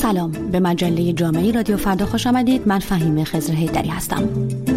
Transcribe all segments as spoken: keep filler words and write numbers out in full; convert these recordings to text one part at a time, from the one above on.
سلام، به مجله جامعه رادیو فردا خوش آمدید. من فهیمه خضر حیدری هستم.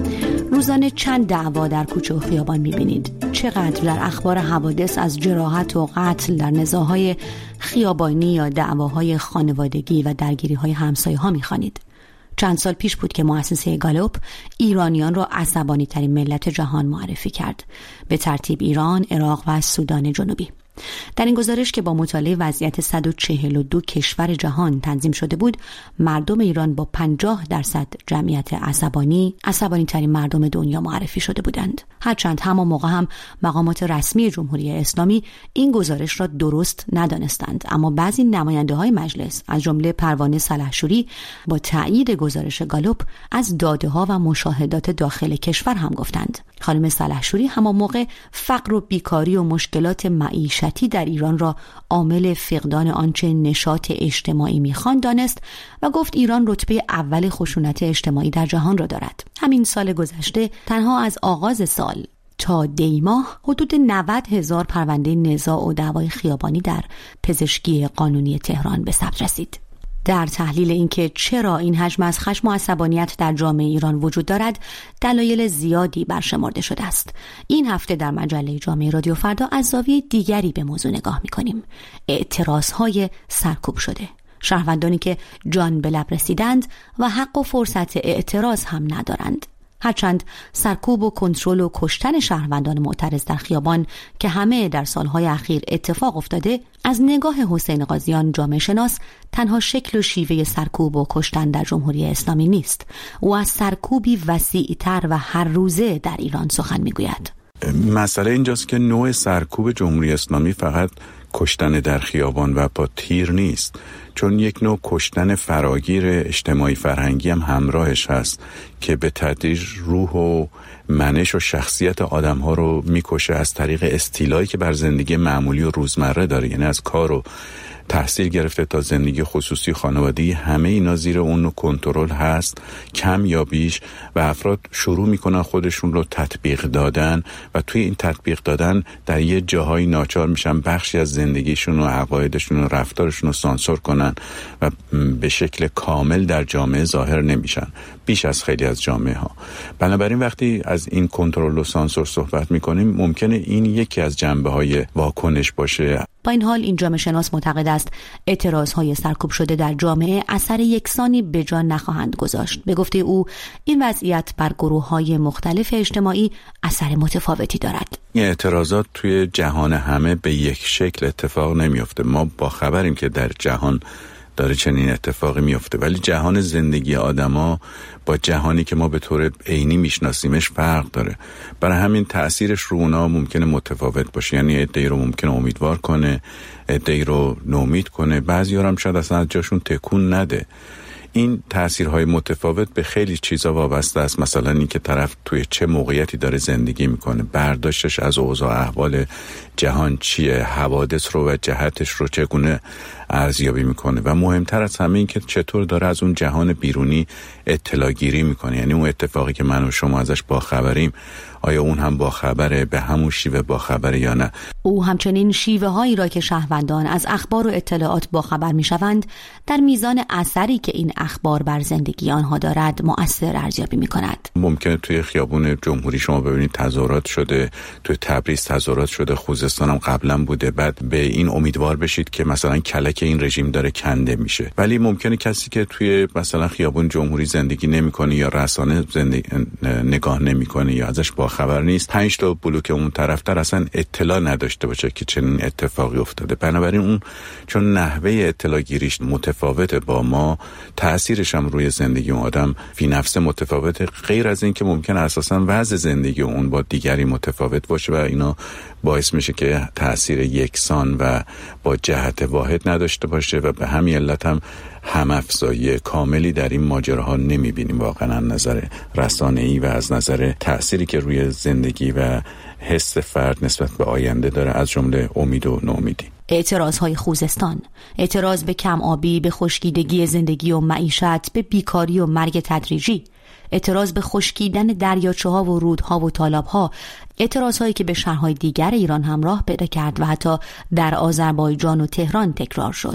روزانه چند دعوا در کوچه و خیابان می‌بینید؟ چقدر در اخبار حوادث از جراحت و قتل در نزاع‌های خیابانی یا دعواهای خانوادگی و درگیری‌های همسایه‌ها می‌خوانید؟ چند سال پیش بود که مؤسسه گالوپ ایرانیان را عصبانی ترین ملت جهان معرفی کرد، به ترتیب ایران، عراق و سودان جنوبی. در این گزارش که با مطالعه وضعیت صد و چهل و دو کشور جهان تنظیم شده بود، مردم ایران با پنجاه درصد جمعیت عصبانی، عصبانی ترین مردم دنیا معرفی شده بودند. هرچند همان موقع هم مقامات رسمی جمهوری اسلامی این گزارش را درست ندانستند، اما بعضی نماینده های مجلس از جمله پروانه سلحشوری با تایید گزارش گالوپ از داده ها و مشاهدات داخل کشور هم گفتند. خانم سلحشوری همان موقع فقر و بیکاری و مشکلات معیشتی در ایران را عامل فقدان آنچه نشاط اجتماعی میخوان دانست و گفت ایران رتبه اول خشونت اجتماعی در جهان را دارد. همین سال گذشته تنها از آغاز سال تا دی ماه حدود نود هزار پرونده نزاع و دعوای خیابانی در پزشکی قانونی تهران به ثبت رسید. در تحلیل اینکه چرا این حجم از خشم و عصبانیت در جامعه ایران وجود دارد، دلایل زیادی برشمرده شده است. این هفته در مجله جامعه رادیو فردا از زاویه دیگری به موضوع نگاه می‌کنیم: اعتراض‌های سرکوب شده. شهروندانی که جان به لب رسیدند و حق و فرصت اعتراض هم ندارند. هرچند سرکوب و کنترل و کشتن شهروندان معترض در خیابان که همه در سالهای اخیر اتفاق افتاده، از نگاه حسین قاضیان جامعه شناس تنها شکل و شیوه سرکوب و کشتن در جمهوری اسلامی نیست. او از سرکوبی وسیع‌تر و هر روزه در ایران سخن میگوید. مسئله اینجاست که نوع سرکوب جمهوری اسلامی فقط کشتن در خیابان و با تیر نیست، چون یک نوع کشتن فراگیر اجتماعی فرهنگی هم همراهش هست که به تدریج روح و منش و شخصیت آدم‌ها رو میکشه از طریق استیلایی که بر زندگی معمولی و روزمره داره، یعنی از کار و تحصیل گرفته تا زندگی خصوصی خانوادگی، همه اینا زیر اون کنترل هست کم یا بیش، و افراد شروع میکنن خودشون رو تطبیق دادن و توی این تطبیق دادن در یه جاهای ناچار میشن بخشی از زندگیشون و عقایدشون و رفتارشون رو سانسور کنن و به شکل کامل در جامعه ظاهر نمیشن، بیش از خیلی از جامعه ها. بنابراین وقتی از این کنترل و سانسور صحبت میکنیم، ممکنه این یکی از جنبه های واکنش باشه. با این حال این جامعه شناس معتقد است اعتراض‌های سرکوب شده در جامعه اثر یکسانی به جا نخواهند گذاشت. به گفته او این وضعیت بر گروه‌های مختلف اجتماعی اثر متفاوتی دارد. این اعتراضات توی جهان همه به یک شکل اتفاق نمیفته. ما با خبریم که در جهان داره چنین اتفاقی میفته، ولی جهان زندگی آدما با جهانی که ما به طور عینی میشناسیمش فرق داره. برای همین تأثیرش رو اونا ممکنه متفاوت باشه، یعنی عده‌ای رو ممکنه امیدوار کنه، عده‌ای رو نومید کنه، بعضی‌ها هم شاید اصلا از جاشون تکون نده. این تأثیرهای متفاوت به خیلی چیزا وابسته است. مثلا این که طرف توی چه موقعیتی داره زندگی میکنه، برداشتش از اوضاع احوال جهان چیه، حوادث رو و جهتش رو چگونه ارزیابی میکنه، و مهمتر از همه این که چطور داره از اون جهان بیرونی اطلاع گیری میکنه. یعنی اون اتفاقی که من و شما ازش باخبریم، آیا اون هم باخبره، به همون شیوه باخبره یا نه. او همچنین شیوه هایی را که شهروندان از اخبار و اطلاعات باخبر میشوند در میزان اثری که این اخبار بر زندگی آنها دارد مؤثر ارزیابی میکند. ممکنه توی خیابون جمهوری شما ببینید تظاهرات شده، توی تبریز تظاهرات شده، خوزستان هم قبلا بوده، بعد به این امیدوار بشید که مثلا کلک این رژیم داره کنده میشه. ولی ممکنه کسی که توی مثلا خیابون جمهوری زندگی نمیکنه یا رسانه زندگی نگاه نمیکنه یا ازش باخبر نیست، پنج تا بلوک اون طرفتر اصلا اطلاع نداشته باشه که چنین اتفاقی افتاده. بنابراین اون چون نحوه اطلاع گیریش متفاوته با ما، تأثیرش هم روی زندگی اون آدم فی نفسه متفاوته، غیر از این که ممکنه اساسا وضع زندگی اون با دیگری متفاوت باشه و اینا باعث میشه که تأثیر یکسان و با جهت واحد نداشته باشه، و به همین علت هم هم افزایی کاملی در این ماجراها نمیبینیم واقعا از نظر رسانه‌ای و از نظر تأثیری که روی زندگی و حس فرد نسبت به آینده داره، از جمله امید و ناامیدی. اعتراض‌های خوزستان، اعتراض به کم آبی، به خشکیدگی زندگی و معیشت، به بیکاری و مرگ تدریجی، اعتراض به خشکیدن دریاچه‌ها و رودها و تالاب‌ها، اعتراض‌هایی که به شهرهای دیگر ایران هم راه پیدا کرد و حتی در آذربایجان و تهران تکرار شد.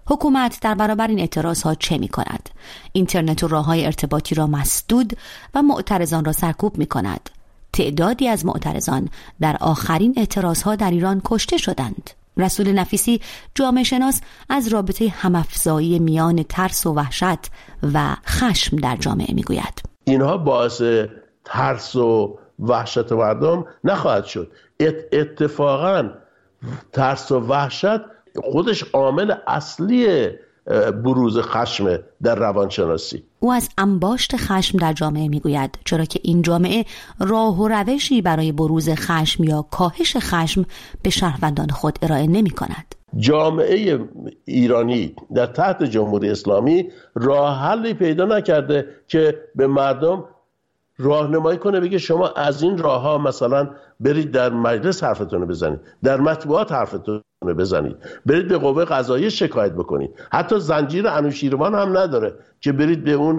حکومت در برابر این اعتراضها چه می کند؟ اینترنت و راه‌های ارتباطی را مسدود و معترضان را سرکوب می کند. تعدادی از معترضان در آخرین اعتراضها در ایران کشته شدند. رسول نفیسی جامعه شناس از رابطه همافزایی میان ترس و وحشت و خشم در جامعه می گوید. اینها باعث ترس و وحشت مردم نخواهد شد. اتفاقاً ترس و وحشت خودش عامل اصلی بروز خشم در روانشناسی. او از انباشت خشم در جامعه میگوید، چرا که این جامعه راه و روشی برای بروز خشم یا کاهش خشم به شهروندان خود ارائه نمی کند. جامعه ایرانی در تحت جمهوری اسلامی راه حلی پیدا نکرده که به مردم راهنمایی کنه، بگه شما از این راه ها مثلا برید در مجلس حرفتون رو بزنید، در مطبوعات حرفتون رو بزنید، برید به قوه قضاییه شکایت بکنید. حتی زنجیر انوشیروان هم نداره که برید به اون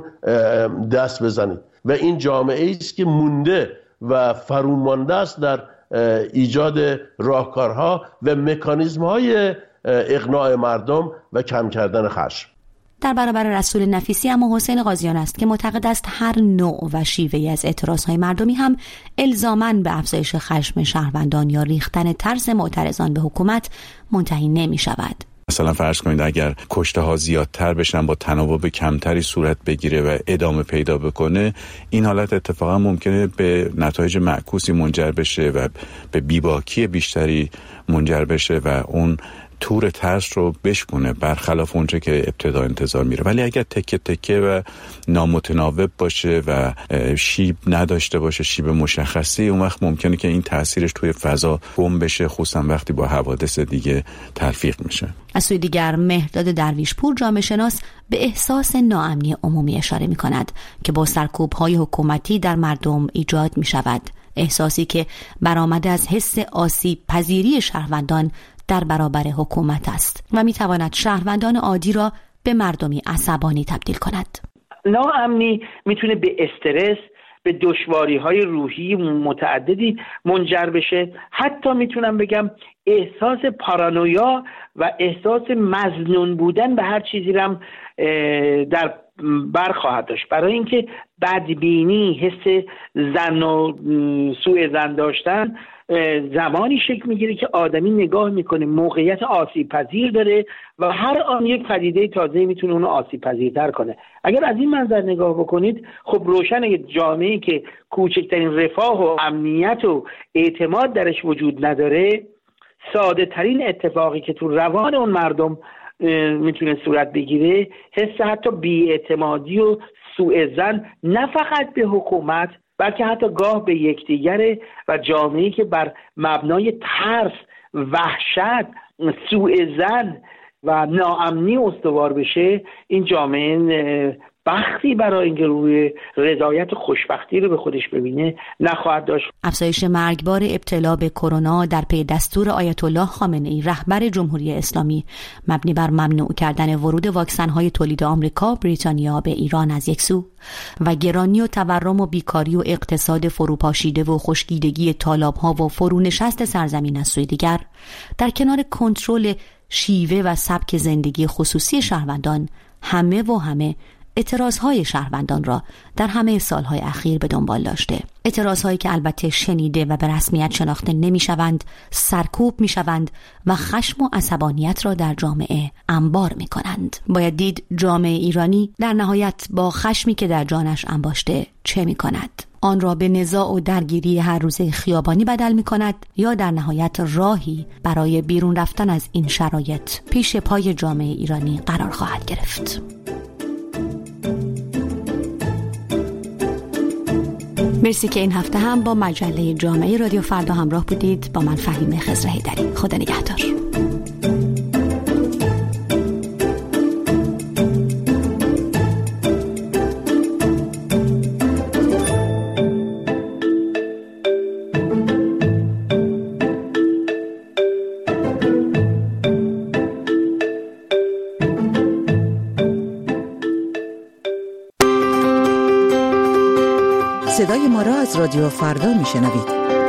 دست بزنید. و این جامعه است که مونده و فرو مانده است در ایجاد راهکارها و مکانیزم‌های اقناع مردم و کم کردن خشم. در برابر رسول نفیسی اما حسین قاضیان است که معتقد است هر نوع و شیوهی از اعتراضهای مردمی هم الزاماً به افزایش خشم شهروندان یا ریختن ترس معترضان به حکومت منتهی نمی شود. مثلا فرض کنید اگر کشته ها زیادتر بشن با تناوب کمتری صورت بگیره و ادامه پیدا بکنه، این حالت اتفاقا ممکنه به نتایج معکوسی منجر بشه و به بیباکی بیشتری منجر بشه و اون تور ترس رو بشکونه، برخلاف اونچه که ابتدا انتظار میره. ولی اگر تکه تکه و نامتناوب باشه و شیب نداشته باشه، شیب مشخصی، اون وقت ممکنه که این تاثیرش توی فضا گم بشه، خصوصا وقتی با حوادث دیگه تلفیق میشه. از سوی دیگر مهرداد درویشپور جامعه شناس به احساس ناامنی عمومی اشاره میکند که با سرکوب‌های حکومتی در مردم ایجاد میشود، احساسی که برآمده از حس آسیب پذیری شهروندان در برابر حکومت است و میتواند شهروندان عادی را به مردمی عصبانی تبدیل کند. ناامنی میتونه به استرس، به دشواری‌های روحی متعددی منجر بشه. حتی میتونم بگم احساس پارانویا و احساس مظنون بودن به هر چیزی هم در بر خواهد داشت، برای اینکه بدبینی، حس ظن و سوء ظن داشتن زمانی شکل میگیره که آدمی نگاه میکنه موقعیت آسیب پذیر داره و هر آن یک پدیده تازه میتونه اونو آسیب پذیرتر کنه. اگر از این منظر نگاه بکنید، خب روشنه جامعه‌ای که کوچکترین رفاه و امنیت و اعتماد درش وجود نداره، ساده ترین اتفاقی که تو روان اون مردم میتونه صورت بگیره، حس حتی بی‌اعتمادی و سوء ظن نه فقط به حکومت بلکه حتی گاه به یکدیگر و جامعه‌ای که بر مبنای ترس، وحشت، سوء ظن و ناامنی استوار بشه، این جامعه بختی برای اینکه روی رضایت و خوشبختی رو به خودش ببینه نخواهد داشت. افزایش مرگبار ابتلا به کرونا در پی دستور آیت الله خامنه‌ای رهبر جمهوری اسلامی مبنی بر ممنوع کردن ورود واکسن‌های تولید آمریکا، بریتانیا به ایران از یک سو و گرانی و تورم و بیکاری و اقتصاد فروپاشیده و خشکیدگی تالاب‌ها و فرونشست سرزمین از سوی دیگر، در کنار کنترل شیوه و سبک زندگی خصوصی شهروندان، همه و همه اعتراضهای شهروندان را در همه سالهای اخیر به دنبال داشته. اعتراضهایی که البته شنیده و به رسمیت شناخته نمی شوند، سرکوب می شوند و خشم و عصبانیت را در جامعه انبار می کنند. باید دید جامعه ایرانی در نهایت با خشمی که در جانش انباشته چه می کند؟ آن را به نزاع و درگیری هر روزه خیابانی بدل می کند یا در نهایت راهی برای بیرون رفتن از این شرایط پیش پای جامعه ایرانی قرار خواهد گرفت. مرسی که این هفته هم با مجله جامعه رادیو فردا همراه بودید. با من فهیمه خضر حیدری. خدا نگهدار. صدای ما را از رادیو فردا میشنوید.